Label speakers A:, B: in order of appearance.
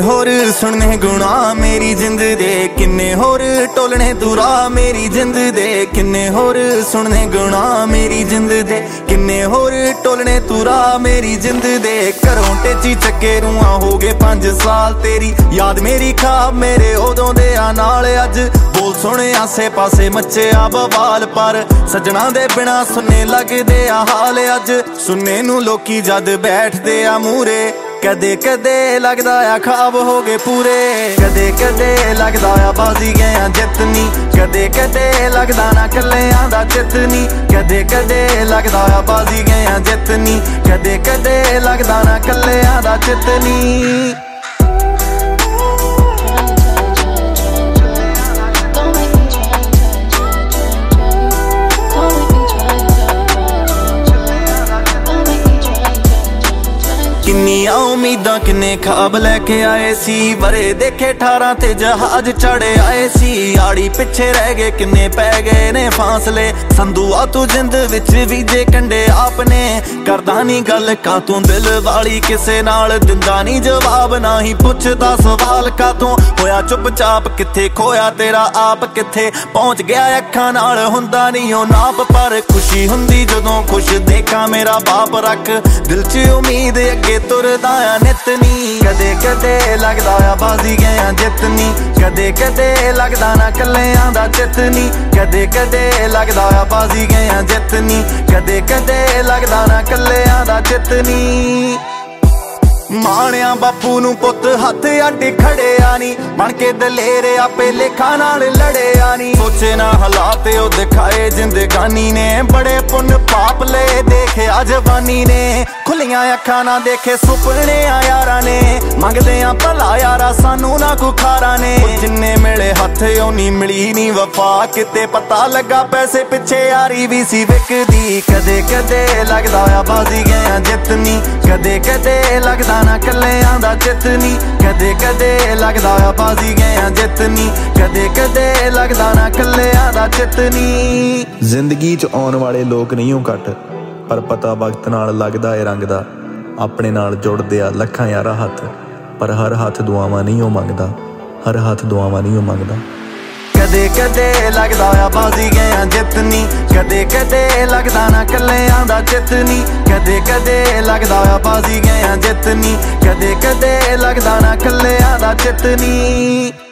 A: होर सुनने गुणा मेरी जिंद दे, किन्ने होर टोलने दूरा मेरी जिंद दे, किन्ने होर सुनने गुणा मेरी जिंद दे, किन्ने होर टोलने दूरा मेरी जिंद दे। घरों टेची चक्के रूआ हो गए 5 साल, तेरी याद मेरी खाब मेरे उदों दे नाल। अज बोल सुने आसे पासे मचे आ बवाल, पर सजना दे बिना सुनने लगदे आ हाल। अज सुनने नू लोकी जद बैठदे आ मूरे, कदे कदे लगदा आ ख्वाब हो गए पूरे, कदे कदे लगदा आ बाजी गया जितनी, कदे कदे लगदा ना कल्लेआं दा चितनी, कदे कदे लगदा आ बाजी गया जितनी, कदे कदे लगदा ना कल्लेआं दा चितनी। किन्नियां उम्मीदां किन्ने ख्वाब लैके आए सी, वरे देखे 18 ते जहाज चढ़े आए सी। आड़ी पिछे रह गए किन्ने पै गए ने फासले, संधुआ तू जिंद विच वीजे कंडे आपने। करदा नी गल का तू दिल वाली किसे नाल, दिंदा नी जवाब ना ही पुछदा सवाल का तू। होया चुपचाप किथे खोया तेरा आप किथे, पहुंच गया अखां नाल हुंदा नी ओ नाप। पर खुशी हुंदी जदों खुश देखा मेरा बाप, रख दिल च उम्मीद अगे तुरदा आ नितनी। कदे कदे लगदा आ बाजी गया जितनी, कदे कदे लगदा ना कल्लेआं दा चितनी, कदे कदे लगदा आ बाजी गया जितनी, कदे कदे लगदा ना कल्लेआं दा चितनी। माणिया बापू नू पुत हथ अड्ड खड़िया नी, बन के दलेर आपे लेखा नाल लड़िया नी। सोचे ना हालात ओ दिखाए जिंदगानी ने, बड़े पुन पाप ले देखे जवानी ने। खुलियां अखां ना देखे सुपने आ यारा ने, मंगदे आ भला यारा सानू ना कुखारा ने। जिन्ने मिले हथ ओनी मिली नी वफा, किते पता लगा पैसे पिछे यारी भी सी विकदी। कदे कदे लगदा आ बाजी गया जितनी, कदे कदे लगदा ना कल्लेआं दा चितनी, कदे कदे लगदा आ बाजी गया जितनी, कदे कदे लगदा ना कल्लेआं दा चितनी।
B: जिंदगी च आउण वाले लोक नहीं हो घट, पर पता वक्त नाल लगदा है रंग दा। अपने नाल जुड़दे आ लखां यारा हथ, पर हर हथ दुआवां नहीं हो मंगदा, हर हथ दुआवां नहीं हो मंगदा।
A: कदे कदे लगदा आ बाजी गया जितनी, कदे कदे लगदा ना कल्लेआं दा चितनी, कदे कदे लगदा आ बाजी गया जितनी, कदे कदे लगदा ना कल्लेआं दा चितनी।